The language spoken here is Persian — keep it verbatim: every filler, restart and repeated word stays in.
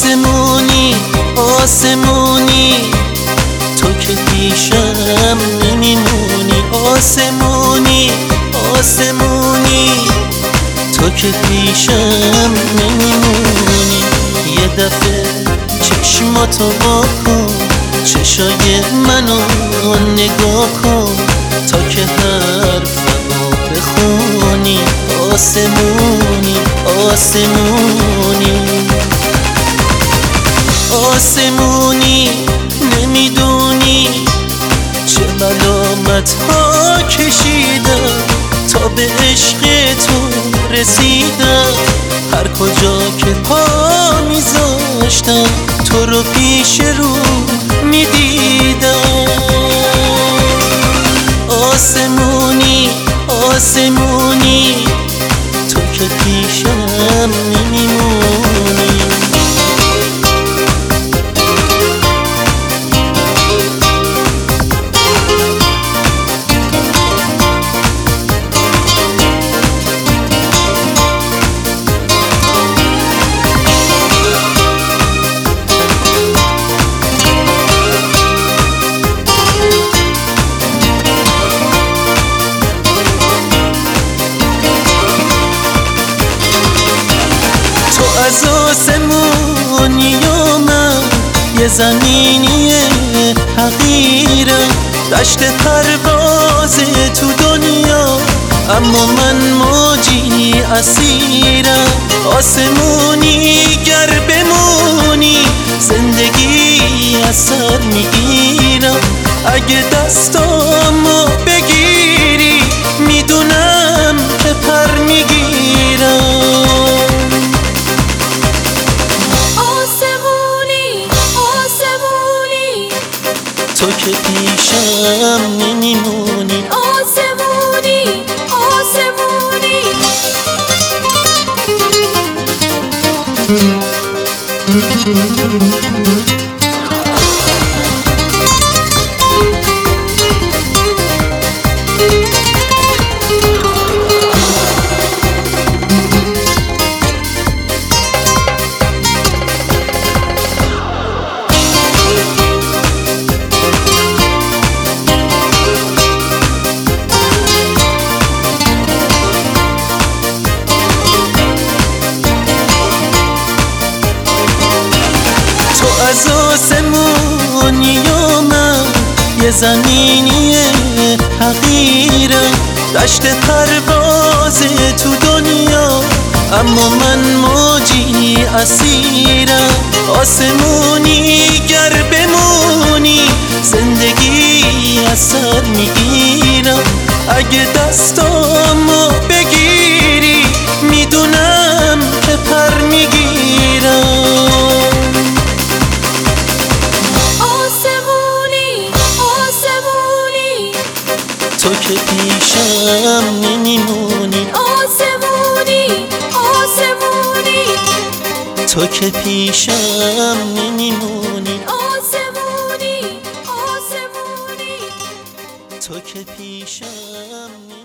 آسمونی آسمونی تو که پیشم نمیمونی. آسمونی آسمونی تو که پیشم نمیمونی. یه دفعه چشماتو واکن، چشای منو نگاه کن تا که حرفمو بخونی. آسمونی آسمونی آسمونی نمیدونی چه ملامت ها کشیدم تا به عشق تو رسیدم. هر کجا که پا میذاشتم تو رو پیش رو میدیدم. آسمونی آسمونی تو که پیشم نمیمونی. از آسمونی و من یه زمینی حقیرم، دشت پرواز تو دنیا اما من موجی اسیرم. آسمونی گر بمونی زندگی از سر میگیرم. اگه دستامو بگیری میدونم که پر میگیرم. تو که پیشم نمیمونی. آسمونی آسمونی از آسمونی و من یه زمینی حقیرم، دشت پرواز تو دنیا اما من موجی اسیرم. آسمونی گر بمونی زندگی از سر میگیرم. اگه دستامو بگیری میدونم که پر میگیرم. تو که پیشم نمیمونی. آسمونی آسمونی تو که پیشم نمیمونی. آسمونی آسمونی تو که پیشم نمیمونی.